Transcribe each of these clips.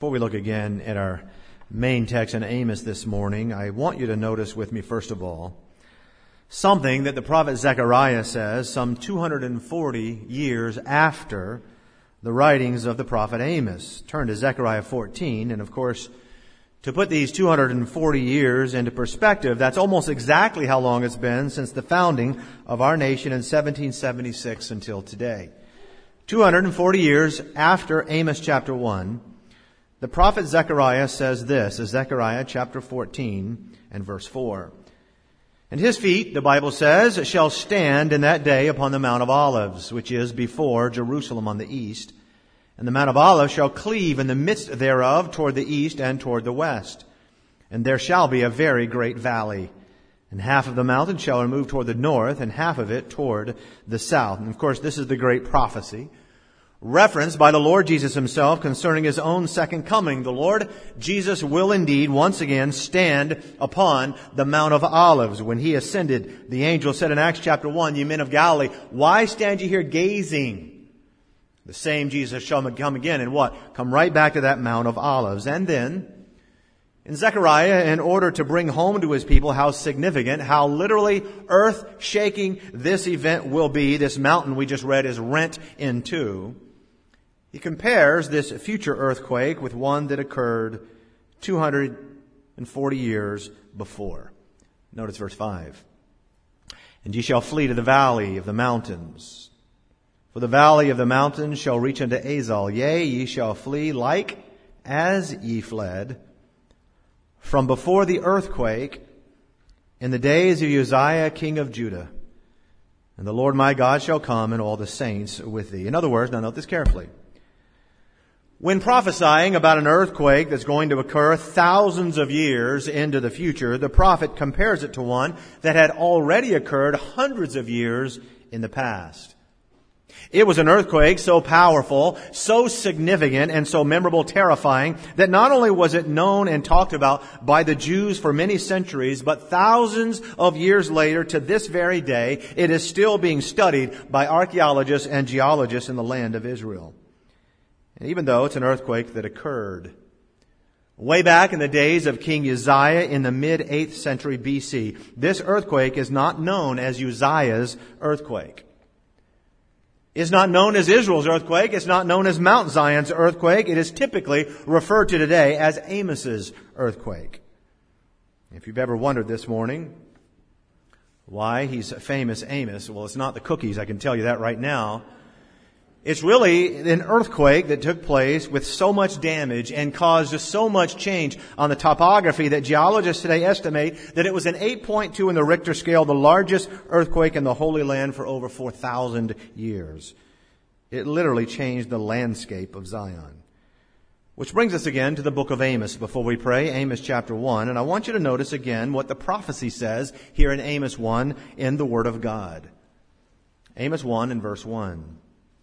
Before we look again at our main text in Amos this morning, I want you to notice with me, first of all, something that the prophet Zechariah says some 240 years after the writings of the prophet Amos. Turn to Zechariah 14, and of course, to put these 240 years into perspective, that's almost exactly how long it's been since the founding of our nation in 1776 until today. 240 years after Amos chapter 1, the prophet Zechariah says this, is Zechariah chapter 14 and verse 4. And his feet, the Bible says, shall stand in that day upon the Mount of Olives, which is before Jerusalem on the east. And the Mount of Olives shall cleave in the midst thereof toward the east and toward the west. And there shall be a very great valley. And half of the mountain shall remove toward the north, and half of it toward the south. And of course, this is the great prophecy referenced by the Lord Jesus himself concerning his own second coming. The Lord Jesus will indeed once again stand upon the Mount of Olives. When he ascended, the angel said in Acts chapter 1, "Ye men of Galilee, why stand ye here gazing? The same Jesus shall come again," and what? Come right back to that Mount of Olives. And then, in Zechariah, in order to bring home to his people how significant, how literally earth-shaking this event will be, this mountain we just read is rent in two, he compares this future earthquake with one that occurred 240 years before. Notice verse 5. "And ye shall flee to the valley of the mountains. For the valley of the mountains shall reach unto Azal. Yea, ye shall flee like as ye fled from before the earthquake in the days of Uzziah king of Judah. And the Lord my God shall come, and all the saints with thee." In other words, now note this carefully. When prophesying about an earthquake that's going to occur thousands of years into the future, the prophet compares it to one that had already occurred hundreds of years in the past. It was an earthquake so powerful, so significant, and so memorable, terrifying, that not only was it known and talked about by the Jews for many centuries, but thousands of years later, to this very day, it is still being studied by archaeologists and geologists in the land of Israel. And even though it's an earthquake that occurred way back in the days of King Uzziah in the mid-8th century BC, this earthquake is not known as Uzziah's earthquake. It's not known as Israel's earthquake. It's not known as Mount Zion's earthquake. It is typically referred to today as Amos's earthquake. If you've ever wondered this morning why he's famous Amos, well, it's not the cookies, I can tell you that right now. It's really an earthquake that took place with so much damage and caused just so much change on the topography that geologists today estimate that it was an 8.2 in the Richter scale, the largest earthquake in the Holy Land for over 4,000 years. It literally changed the landscape of Zion. Which brings us again to the book of Amos before we pray, Amos chapter 1. And I want you to notice again what the prophecy says here in Amos 1 in the Word of God. Amos 1 and verse 1.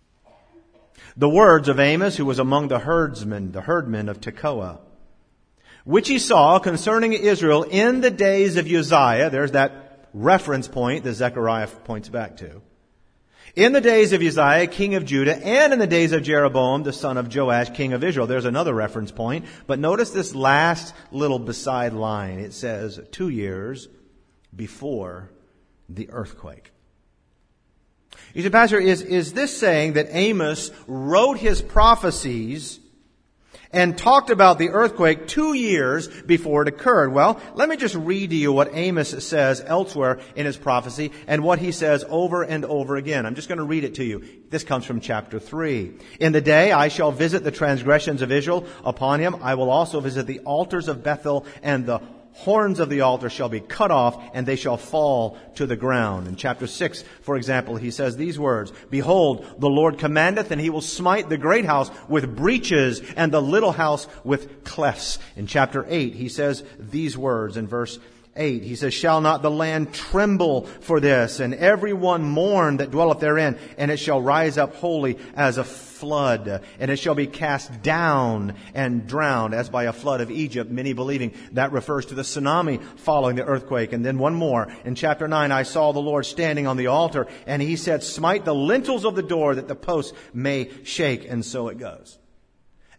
"The words of Amos, who was among the herdmen of Tekoa, which he saw concerning Israel in the days of Uzziah," there's that reference point that Zechariah points back to, "in the days of Uzziah, king of Judah, and in the days of Jeroboam, the son of Joash, king of Israel." There's another reference point, but notice this last little beside line. It says 2 years before the earthquake. You say, "Pastor, is this saying that Amos wrote his prophecies and talked about the earthquake 2 years before it occurred?" Well, let me just read to you what Amos says elsewhere in his prophecy and what he says over and over again. I'm just going to read it to you. This comes from chapter 3. "In the day I shall visit the transgressions of Israel upon him. I will also visit the altars of Bethel, and the horns of the altar shall be cut off, and they shall fall to the ground." In chapter 6, for example, he says these words, "Behold, the Lord commandeth, and he will smite the great house with breaches, and the little house with clefts." In chapter 8, he says these words in verse 8. He says, "Shall not the land tremble for this, and every one mourn that dwelleth therein? And it shall rise up wholly as a flood, and it shall be cast down and drowned as by a flood of Egypt." Many believing that refers to the tsunami following the earthquake. And then one more. In chapter 9, "I saw the Lord standing on the altar, and he said, Smite the lintels of the door that the posts may shake." And so it goes.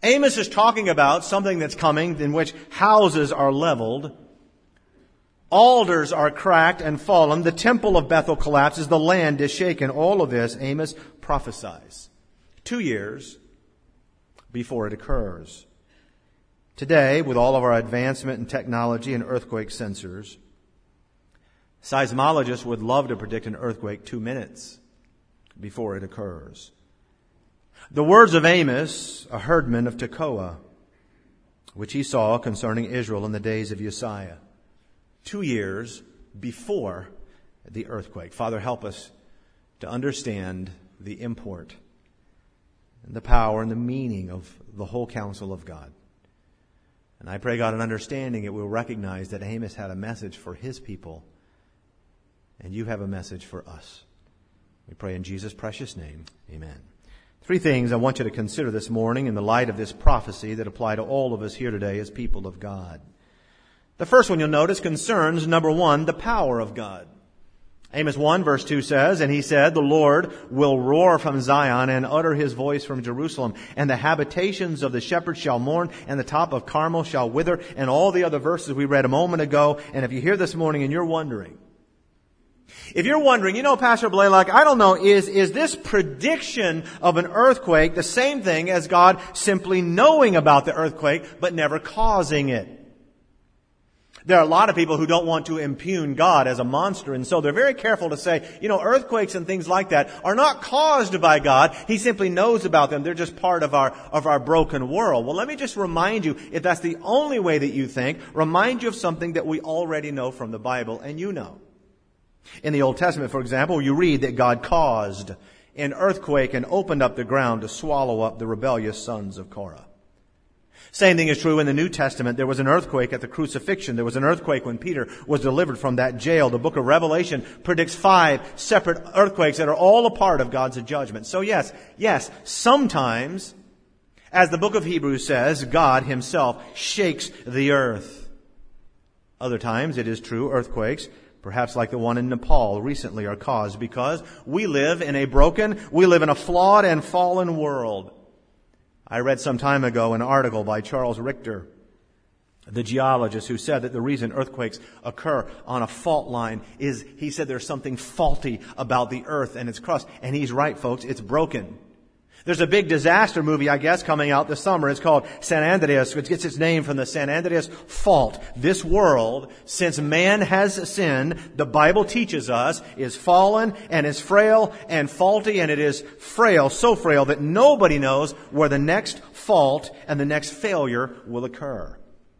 Amos is talking about something that's coming in which houses are leveled, altars are cracked and fallen, the temple of Bethel collapses, the land is shaken. All of this Amos prophesies 2 years before it occurs. Today, with all of our advancement in technology and earthquake sensors, seismologists would love to predict an earthquake 2 minutes before it occurs. The words of Amos, a herdman of Tekoa, which he saw concerning Israel in the days of Uzziah, 2 years before the earthquake. Father, help us to understand the import and the power and the meaning of the whole counsel of God. And I pray, God, in understanding it, we'll recognize that Amos had a message for his people, and you have a message for us. We pray in Jesus' precious name. Amen. 3 things I want you to consider this morning in the light of this prophecy that apply to all of us here today as people of God. The first one you'll notice concerns, number 1, the power of God. Amos 1 verse 2 says, "And he said, the Lord will roar from Zion and utter his voice from Jerusalem. And the habitations of the shepherds shall mourn, and the top of Carmel shall wither." And all the other verses we read a moment ago. And if you're here this morning and you're wondering, Pastor Blaylock, I don't know, is this prediction of an earthquake the same thing as God simply knowing about the earthquake but never causing it? There are a lot of people who don't want to impugn God as a monster, and so they're very careful to say, earthquakes and things like that are not caused by God. He simply knows about them. They're just part of our broken world. Well, let me just remind you, if that's the only way that you think, remind you of something that we already know from the Bible, and you know. In the Old Testament, for example, you read that God caused an earthquake and opened up the ground to swallow up the rebellious sons of Korah. Same thing is true in the New Testament. There was an earthquake at the crucifixion. There was an earthquake when Peter was delivered from that jail. The book of Revelation predicts 5 separate earthquakes that are all a part of God's judgment. So yes, sometimes, as the book of Hebrews says, God himself shakes the earth. Other times, it is true, earthquakes, perhaps like the one in Nepal recently, are caused because we live in a flawed and fallen world. I read some time ago an article by Charles Richter, the geologist, who said that the reason earthquakes occur on a fault line is, he said, there's something faulty about the earth and its crust. And he's right, folks, it's broken. There's a big disaster movie, I guess, coming out this summer. It's called San Andreas, which gets its name from the San Andreas Fault. This world, since man has sinned, the Bible teaches us, is fallen and is frail and faulty, and it is frail, so frail that nobody knows where the next fault and the next failure will occur,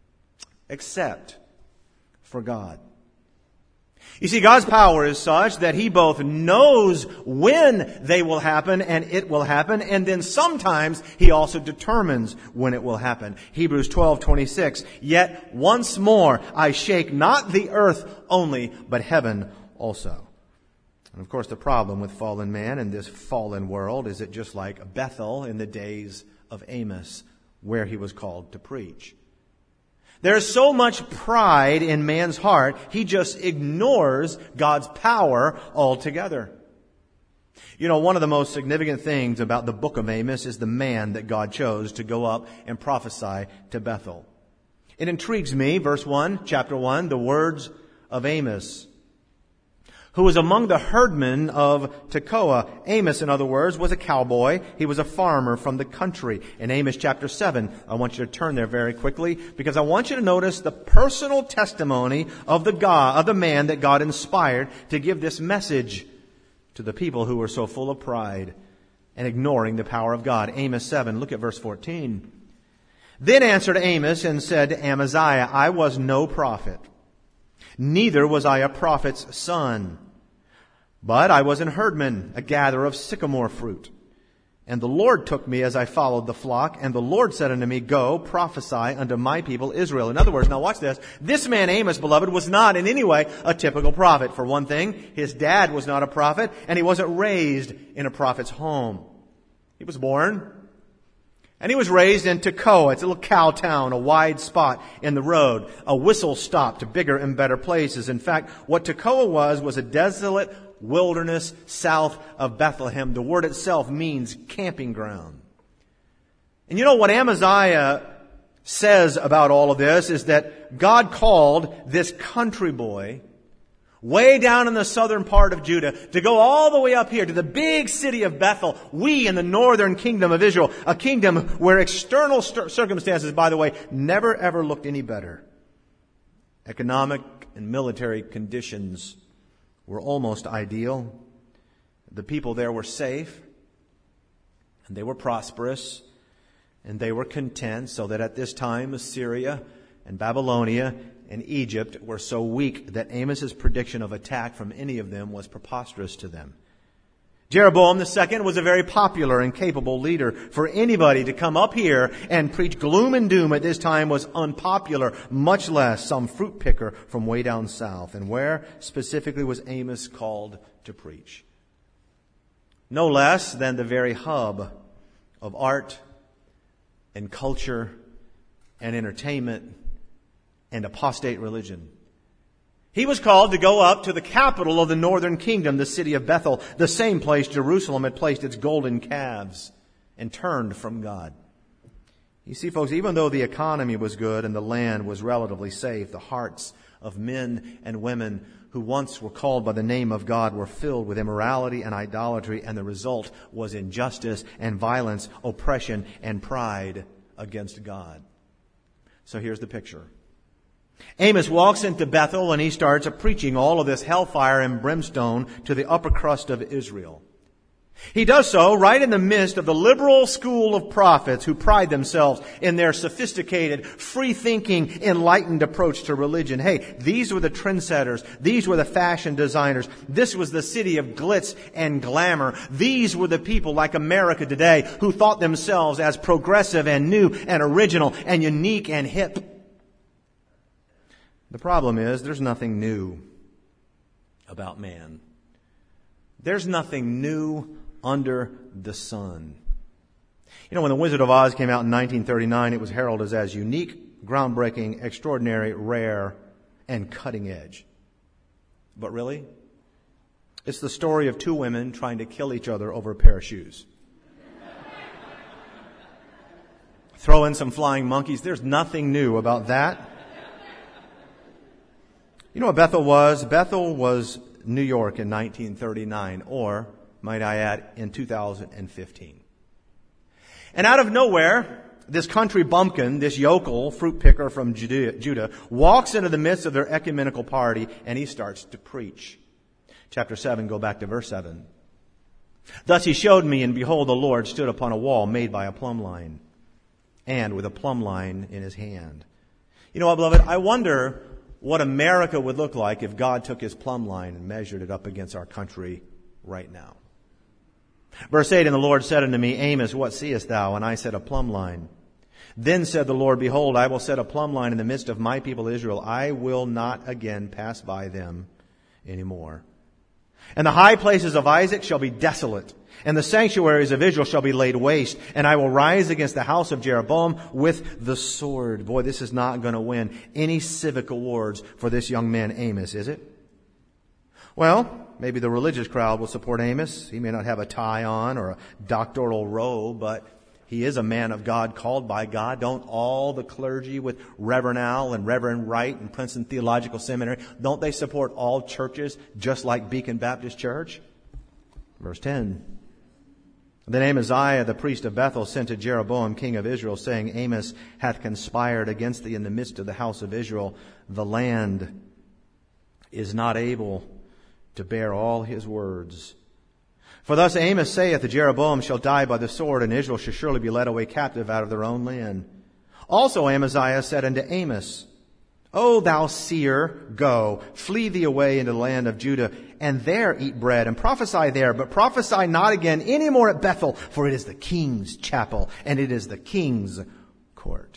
except for God. You see, God's power is such that He both knows when they will happen and it will happen, and then sometimes He also determines when it will happen. Hebrews 12:26, "Yet once more I shake not the earth only, but heaven also." And of course, the problem with fallen man in this fallen world is it just like Bethel in the days of Amos, where he was called to preach. There's so much pride in man's heart, he just ignores God's power altogether. One of the most significant things about the book of Amos is the man that God chose to go up and prophesy to Bethel. It intrigues me, verse 1, chapter 1, the words of Amos, who was among the herdmen of Tekoa. Amos, in other words, was a cowboy. He was a farmer from the country. In Amos chapter 7, I want you to turn there very quickly, because I want you to notice the personal testimony of the man that God inspired to give this message to the people who were so full of pride and ignoring the power of God. Amos 7, look at verse 14. "Then answered Amos and said to Amaziah, I was no prophet, neither was I a prophet's son. But I was an herdman, a gatherer of sycamore fruit. And the Lord took me as I followed the flock, and the Lord said unto me, Go, prophesy unto my people Israel." In other words, now watch this. This man Amos, beloved, was not in any way a typical prophet. For one thing, his dad was not a prophet, and he wasn't raised in a prophet's home. He was born, and he was raised in Tekoa. It's a little cow town, a wide spot in the road, a whistle stop to bigger and better places. In fact, what Tekoa was a desolate wilderness south of Bethlehem. The word itself means camping ground. And you know what Amaziah says about all of this is that God called this country boy way down in the southern part of Judah to go all the way up here to the big city of Bethel, we in the northern kingdom of Israel, a kingdom where external circumstances, by the way, never ever looked any better. Economic and military conditions were almost ideal. The people there were safe, and they were prosperous, and they were content, so that at this time Assyria and Babylonia and Egypt were so weak that Amos's prediction of attack from any of them was preposterous to them. Jeroboam II was a very popular and capable leader. For anybody to come up here and preach gloom and doom at this time was unpopular, much less some fruit picker from way down south. And where specifically was Amos called to preach? No less than the very hub of art and culture and entertainment and apostate religion. He was called to go up to the capital of the northern kingdom, the city of Bethel, the same place Jerusalem had placed its golden calves and turned from God. You see, folks, even though the economy was good and the land was relatively safe, the hearts of men and women who once were called by the name of God were filled with immorality and idolatry, and the result was injustice and violence, oppression and pride against God. So here's the picture. Amos walks into Bethel and he starts preaching all of this hellfire and brimstone to the upper crust of Israel. He does so right in the midst of the liberal school of prophets who pride themselves in their sophisticated, free-thinking, enlightened approach to religion. Hey, these were the trendsetters. These were the fashion designers. This was the city of glitz and glamour. These were the people like America today who thought themselves as progressive and new and original and unique and hip. The problem is there's nothing new about man. There's nothing new under the sun. You know, when The Wizard of Oz came out in 1939, it was heralded as unique, groundbreaking, extraordinary, rare, and cutting edge. But really, it's the story of two women trying to kill each other over a pair of shoes. Throw in some flying monkeys. There's nothing new about that. You know what Bethel was? Bethel was New York in 1939, or, might I add, in 2015. And out of nowhere, this country bumpkin, this yokel fruit picker from Judah, walks into the midst of their ecumenical party, and he starts to preach. Chapter 7, go back to verse 7. Thus he showed me, and behold, the Lord stood upon a wall made by a plumb line, and with a plumb line in his hand. You know what, beloved? I wonder what America would look like if God took his plumb line and measured it up against our country right now. Verse 8, and the Lord said unto me, Amos, what seest thou? And I said, a plumb line. Then said the Lord, behold, I will set a plumb line in the midst of my people Israel. I will not again pass by them anymore. And the high places of Isaac shall be desolate, and the sanctuaries of Israel shall be laid waste, and I will rise against the house of Jeroboam with the sword. Boy, this is not going to win any civic awards for this young man Amos, is it? Well, maybe the religious crowd will support Amos. He may not have a tie on or a doctoral robe, but he is a man of God, called by God. Don't all the clergy with Reverend Al and Reverend Wright and Princeton Theological Seminary, don't they support all churches just like Beacon Baptist Church? Verse 10. Then Amaziah, the priest of Bethel, sent to Jeroboam, king of Israel, saying, Amos hath conspired against thee in the midst of the house of Israel. The land is not able to bear all his words. For thus Amos saith, the Jeroboam shall die by the sword, and Israel shall surely be led away captive out of their own land. Also Amaziah said unto Amos, O thou seer, go, flee thee away into the land of Judah, and there eat bread, and prophesy there, but prophesy not again any more at Bethel, for it is the king's chapel, and it is the king's court.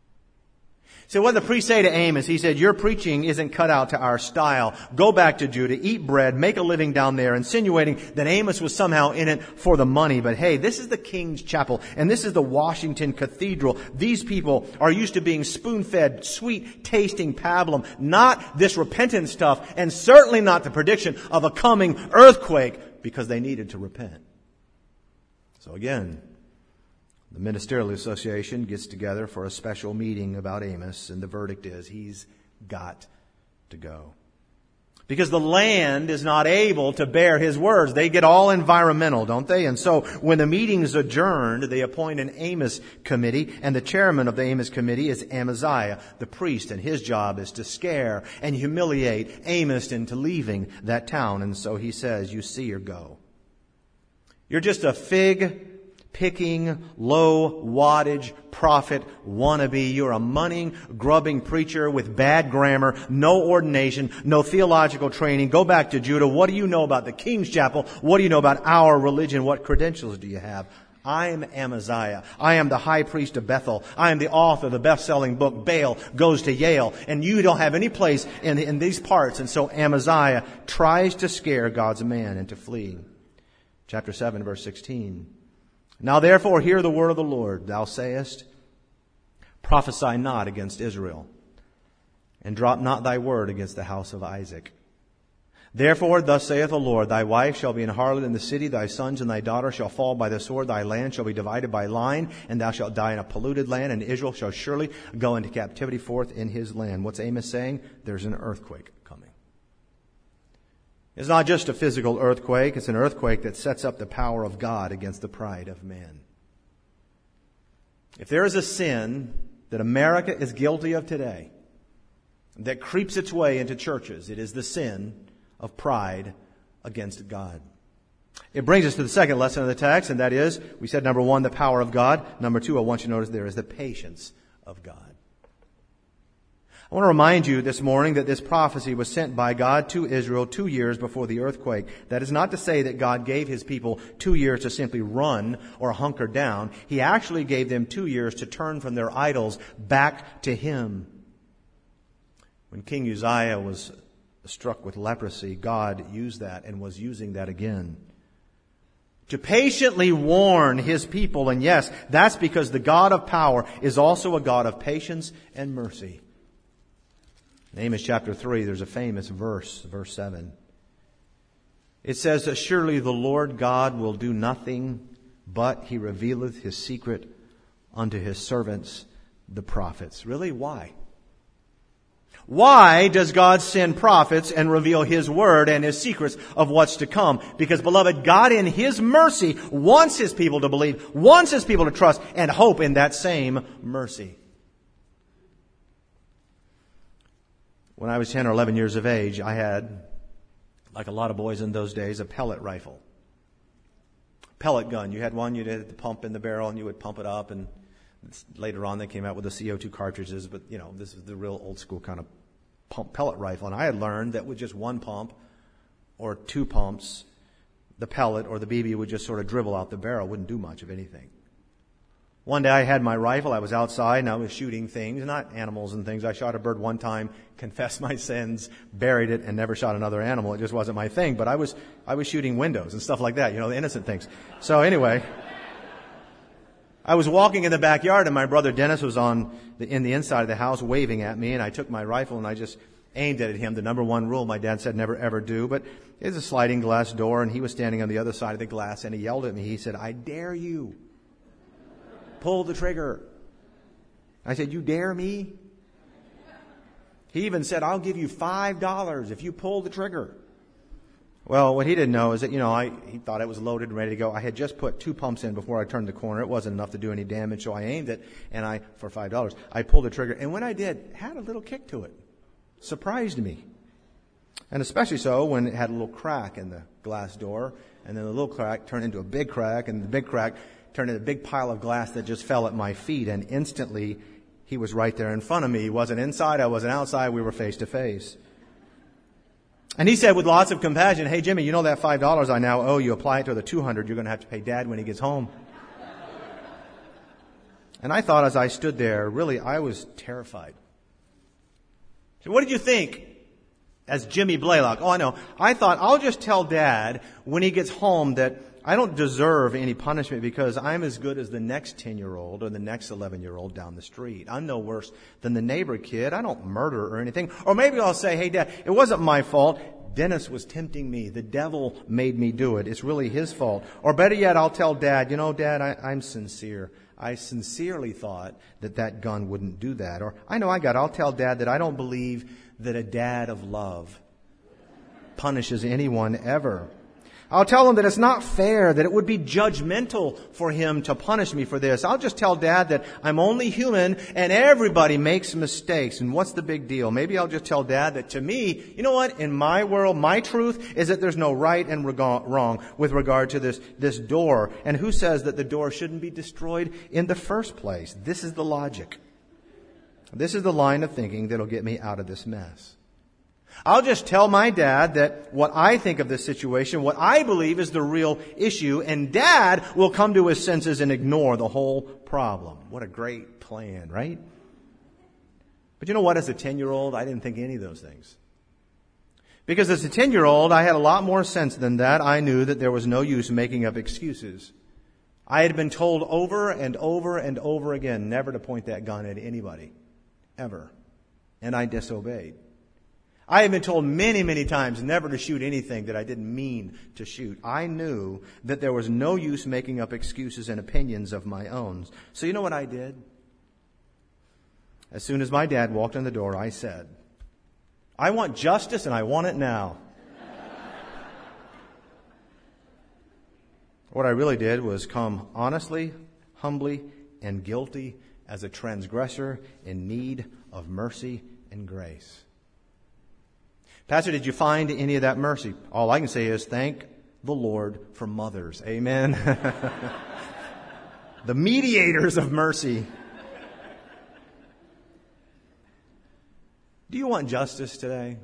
So what did the priest say to Amos? He said, your preaching isn't cut out to our style. Go back to Judah, eat bread, make a living down there, insinuating that Amos was somehow in it for the money. But hey, this is the king's chapel, and this is the Washington Cathedral. These people are used to being spoon-fed, sweet-tasting pablum, not this repentant stuff, and certainly not the prediction of a coming earthquake, because they needed to repent. So again, The Ministerial Association gets together for a special meeting about Amos, and the verdict is he's got to go. Because the land is not able to bear his words. They get all environmental, don't they? And so when the meeting is adjourned, they appoint an Amos committee, and the chairman of the Amos committee is Amaziah, the priest, and his job is to scare and humiliate Amos into leaving that town. And so he says, you see or go. You're just a fig-picking, low-wattage prophet wannabe. You're a money-grubbing preacher with bad grammar, no ordination, no theological training. Go back to Judah. What do you know about the King's Chapel? What do you know about our religion? What credentials do you have? I am Amaziah. I am the high priest of Bethel. I am the author of the best-selling book, Baal Goes to Yale. And you don't have any place in these parts. And so Amaziah tries to scare God's man into fleeing. Chapter 7, verse 16. Now therefore hear the word of the Lord. Thou sayest, prophesy not against Israel, and drop not thy word against the house of Isaac. Therefore thus saith the Lord, thy wife shall be an harlot in the city, thy sons and thy daughters shall fall by the sword, thy land shall be divided by line, and thou shalt die in a polluted land, and Israel shall surely go into captivity forth in his land. What's Amos saying? There's an earthquake coming. It's not just a physical earthquake. It's an earthquake that sets up the power of God against the pride of man. If there is a sin that America is guilty of today that creeps its way into churches, it is the sin of pride against God. It brings us to the second lesson of the text, and that is, we said number one, the power of God. Number two, I want you to notice there is the patience of God. I want to remind you this morning that this prophecy was sent by God to Israel 2 years before the earthquake. That is not to say that God gave his people 2 years to simply run or hunker down. He actually gave them 2 years to turn from their idols back to him. When King Uzziah was struck with leprosy, God used that and was using that again to patiently warn his people. And yes, that's because the God of power is also a God of patience and mercy. In Amos chapter 3, there's a famous verse, verse 7. It says that surely the Lord God will do nothing, but he revealeth his secret unto his servants, the prophets. Really? Why? Why does God send prophets and reveal his word and his secrets of what's to come? Because, beloved, God in his mercy wants his people to believe, wants his people to trust, and hope in that same mercy. When I was 10 or 11 years of age, I had, like a lot of boys in those days, a pellet rifle. Pellet gun. You had one, you'd hit the pump in the barrel and you would pump it up, and later on they came out with the CO2 cartridges, but this is the real old school kind of pump pellet rifle. And I had learned that with just one pump or 2 pumps, the pellet or the BB would just sort of dribble out the barrel, wouldn't do much of anything. One day I had my rifle, I was outside and I was shooting things, not animals and things. I shot a bird one time, confessed my sins, buried it, and never shot another animal. It just wasn't my thing. But I was shooting windows and stuff like that, the innocent things. So anyway, I was walking in the backyard and my brother Dennis was in the inside of the house waving at me, and I took my rifle and I just aimed it at him. The number one rule my dad said never ever do, but it's a sliding glass door and he was standing on the other side of the glass and he yelled at me. He said, "I dare you. Pull the trigger." I said, "You dare me?" He even said, "I'll give you $5 if you pull the trigger." Well, what he didn't know is that, he thought it was loaded and ready to go. I had just put 2 pumps in before I turned the corner. It wasn't enough to do any damage, so I aimed it, and for $5, I pulled the trigger. And when I did, it had a little kick to it. Surprised me. And especially so when it had a little crack in the glass door, and then the little crack turned into a big crack, and the big crack turned into a big pile of glass that just fell at my feet, and instantly he was right there in front of me. He wasn't inside, I wasn't outside, we were face to face. And he said with lots of compassion, "Hey Jimmy, you know that $5 I now owe you, apply it to the $200 you're going to have to pay Dad when he gets home." And I thought as I stood there, really, I was terrified. So what did you think as Jimmy Blaylock? Oh, I know. I thought, I'll just tell Dad when he gets home that I don't deserve any punishment because I'm as good as the next 10-year-old or the next 11-year-old down the street. I'm no worse than the neighbor kid. I don't murder or anything. Or maybe I'll say, "Hey, Dad, it wasn't my fault. Dennis was tempting me. The devil made me do it. It's really his fault. Or better yet, I'll tell Dad, Dad, I'm sincere. I sincerely thought that gun wouldn't do that. Or I'll tell Dad that I don't believe that a dad of love punishes anyone ever. I'll tell him that it's not fair, that it would be judgmental for him to punish me for this. I'll just tell Dad that I'm only human and everybody makes mistakes. And what's the big deal? Maybe I'll just tell Dad that to me, in my world, my truth is that there's no right and wrong with regard to this door. And who says that the door shouldn't be destroyed in the first place? This is the logic. This is the line of thinking that'll get me out of this mess. I'll just tell my dad that what I think of this situation, what I believe is the real issue, and Dad will come to his senses and ignore the whole problem. What a great plan, right? But you know what? As a 10-year-old, I didn't think any of those things. Because as a 10-year-old, I had a lot more sense than that. I knew that there was no use making up excuses. I had been told over and over and over again never to point that gun at anybody. Ever. And I disobeyed. I had been told many, many times never to shoot anything that I didn't mean to shoot. I knew that there was no use making up excuses and opinions of my own. So you know what I did? As soon as my dad walked in the door, I said, I want justice and I want it now. What I really did was come honestly, humbly, and guilty as a transgressor in need of mercy and grace. Pastor, did you find any of that mercy? All I can say is thank the Lord for mothers. Amen. The mediators of mercy. Do you want justice today?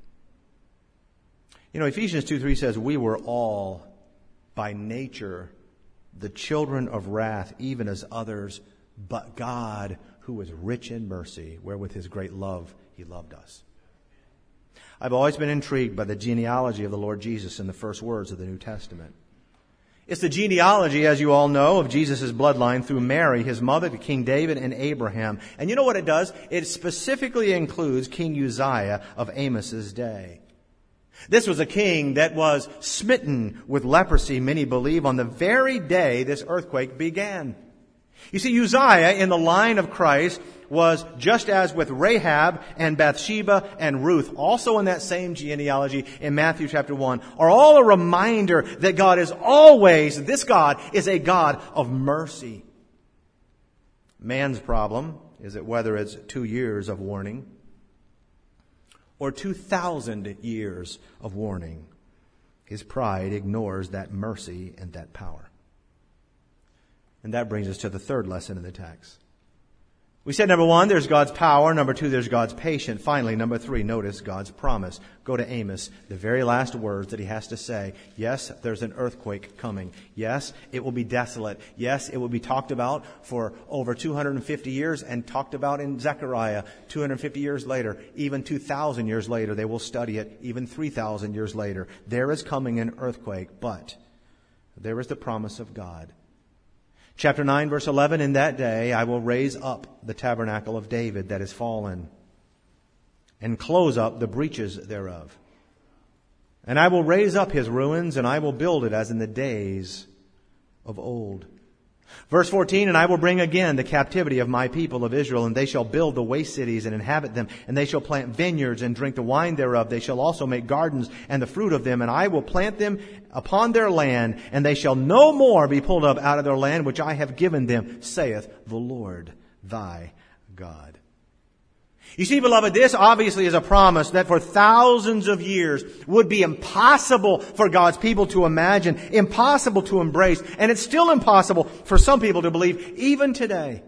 Ephesians 2:3 says, we were all by nature the children of wrath, even as others, but God, who is rich in mercy, wherewith his great love he loved us. I've always been intrigued by the genealogy of the Lord Jesus in the first words of the New Testament. It's the genealogy, as you all know, of Jesus' bloodline through Mary, his mother, to King David and Abraham. And you know what it does? It specifically includes King Uzziah of Amos's day. This was a king that was smitten with leprosy, many believe, on the very day this earthquake began. You see, Uzziah in the line of Christ was just as with Rahab and Bathsheba and Ruth, also in that same genealogy in Matthew chapter 1, are all a reminder that God is always, this God is a God of mercy. Man's problem is that whether it's 2 years of warning or 2,000 years of warning, his pride ignores that mercy and that power. And that brings us to the third lesson in the text. We said, number 1, there's God's power. Number 2, there's God's patience. Finally, number 3, notice God's promise. Go to Amos, the very last words that he has to say. Yes, there's an earthquake coming. Yes, it will be desolate. Yes, it will be talked about for over 250 years and talked about in Zechariah 250 years later. Even 2,000 years later, they will study it. Even 3,000 years later. There is coming an earthquake, but there is the promise of God. Chapter 9, verse 11, in that day I will raise up the tabernacle of David that is fallen, and close up the breaches thereof. And I will raise up his ruins, and I will build it as in the days of old. Verse 14, and I will bring again the captivity of my people of Israel, and they shall build the waste cities and inhabit them, and they shall plant vineyards and drink the wine thereof. They shall also make gardens and the fruit of them, and I will plant them upon their land, and they shall no more be pulled up out of their land, which I have given them, saith the Lord thy God. You see, beloved, this obviously is a promise that for thousands of years would be impossible for God's people to imagine, impossible to embrace, and it's still impossible for some people to believe even today.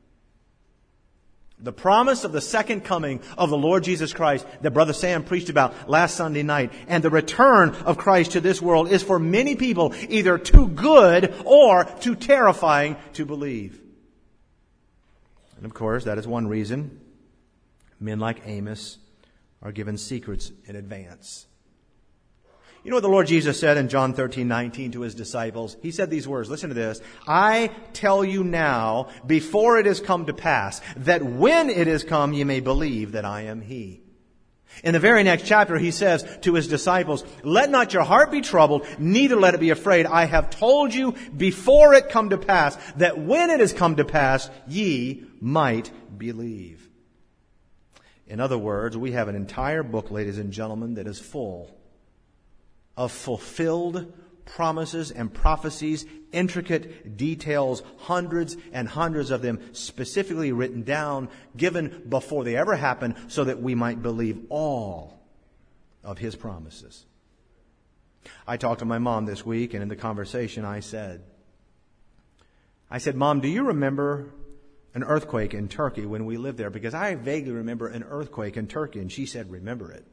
The promise of the second coming of the Lord Jesus Christ that Brother Sam preached about last Sunday night, and the return of Christ to this world, is for many people either too good or too terrifying to believe. And of course, that is one reason men like Amos are given secrets in advance. You know what the Lord Jesus said in John 13:19 to his disciples? He said these words. Listen to this. I tell you now, before it has come to pass, that when it is come, ye may believe that I am he. In the very next chapter, he says to his disciples, let not your heart be troubled, neither let it be afraid. I have told you before it come to pass, that when it has come to pass, ye might believe. In other words, we have an entire book, ladies and gentlemen, that is full of fulfilled promises and prophecies, intricate details, hundreds and hundreds of them specifically written down, given before they ever happened, so that we might believe all of his promises. I talked to my mom this week, and in the conversation I said, Mom, do you remember an earthquake in Turkey when we lived there? Because I vaguely remember an earthquake in Turkey. And she said, remember it.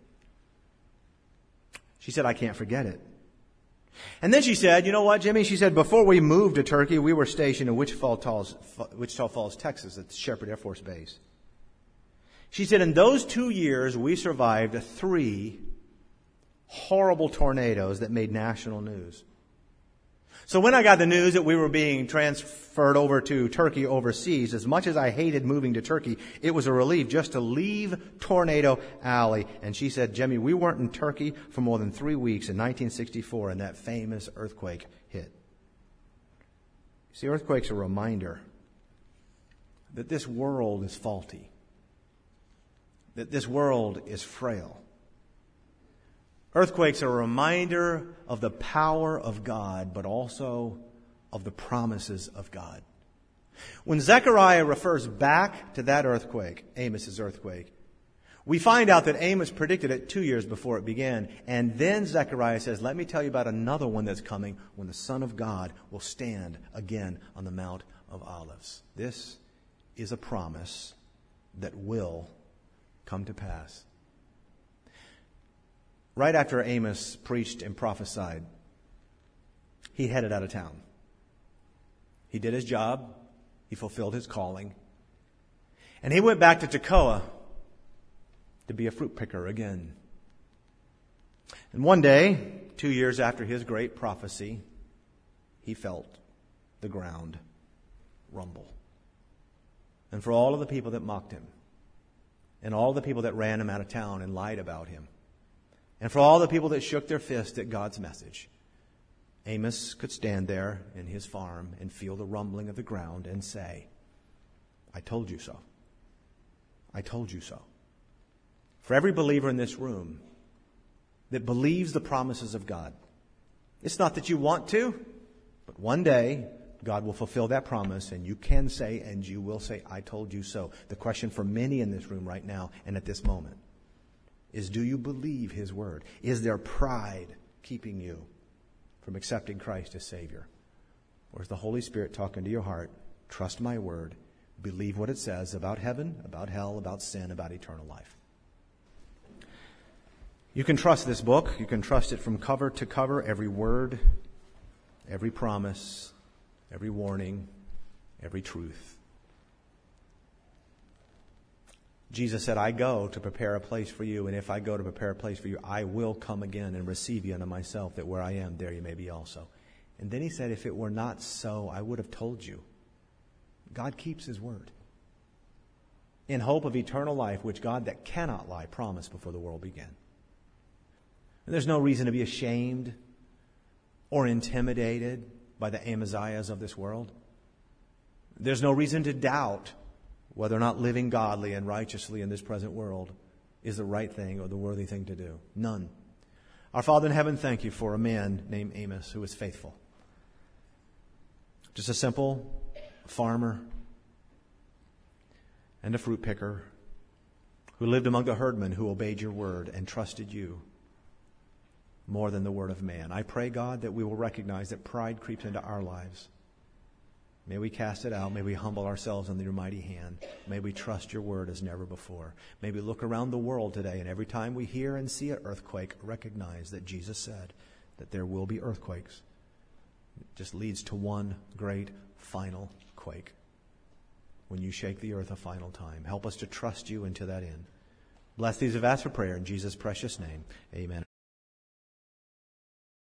She said, I can't forget it. And then she said, you know what, Jimmy? She said, before we moved to Turkey, we were stationed in Wichita Falls, Texas, at Shepherd Air Force Base. She said, in those 2 years, we survived 3 horrible tornadoes that made national news. So when I got the news that we were being transferred over to Turkey overseas, as much as I hated moving to Turkey, it was a relief just to leave Tornado Alley. And she said, Jimmy, we weren't in Turkey for more than 3 weeks in 1964, and that famous earthquake hit. See, earthquakes are a reminder that this world is faulty, that this world is frail. Earthquakes are a reminder of the power of God, but also of the promises of God. When Zechariah refers back to that earthquake, Amos' earthquake, we find out that Amos predicted it 2 years before it began. And then Zechariah says, let me tell you about another one that's coming when the Son of God will stand again on the Mount of Olives. This is a promise that will come to pass. Right after Amos preached and prophesied, he headed out of town. He did his job. He fulfilled his calling. And he went back to Tekoa to be a fruit picker again. And one day, 2 years after his great prophecy, he felt the ground rumble. And for all of the people that mocked him, and all the people that ran him out of town and lied about him, and for all the people that shook their fist at God's message, Amos could stand there in his farm and feel the rumbling of the ground and say, I told you so. I told you so. For every believer in this room that believes the promises of God, it's not that you want to, but one day God will fulfill that promise, and you can say and you will say, I told you so. The question for many in this room right now and at this moment is, do you believe his word? Is there pride keeping you from accepting Christ as Savior? Or is the Holy Spirit talking to your heart? Trust my word. Believe what it says about heaven, about hell, about sin, about eternal life. You can trust this book. You can trust it from cover to cover. Every word, every promise, every warning, every truth. Jesus said, I go to prepare a place for you, and if I go to prepare a place for you, I will come again and receive you unto myself, that where I am, there you may be also. And then he said, if it were not so, I would have told you. God keeps his word. In hope of eternal life, which God that cannot lie promised before the world began. And there's no reason to be ashamed or intimidated by the Amaziahs of this world. There's no reason to doubt whether or not living godly and righteously in this present world is the right thing or the worthy thing to do. None. Our Father in heaven, thank you for a man named Amos who was faithful. Just a simple farmer and a fruit picker who lived among the herdmen who obeyed your word and trusted you more than the word of man. I pray, God, that we will recognize that pride creeps into our lives. May we cast it out. May we humble ourselves under your mighty hand. May we trust your word as never before. May we look around the world today, and every time we hear and see an earthquake, recognize that Jesus said that there will be earthquakes. It just leads to one great final quake when you shake the earth a final time. Help us to trust you into that end. Bless these who have asked for prayer in Jesus' precious name. Amen.